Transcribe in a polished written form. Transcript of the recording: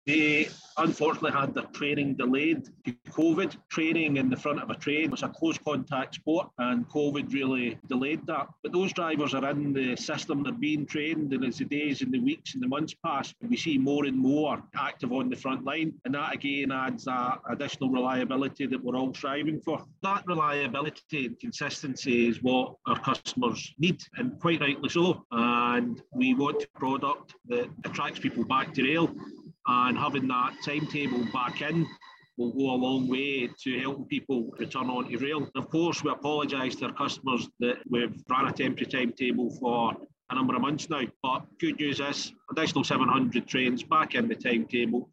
They unfortunately had their training delayed to COVID. Training in the front of a train was a close contact sport, and COVID really delayed that. But those drivers are in the system, they're being trained, and as the days and the weeks and the months pass, we see more and more active on the front line. And that again adds that additional reliability that we're all striving for. That reliability and consistency is what our customers need, and quite rightly so. And we want a product that attracts people back to rail, and having that timetable back in will go a long way to helping people return onto rail. Of course, we apologise to our customers that we've ran a temporary timetable for a number of months now, but good news is additional 700 trains back in the timetable,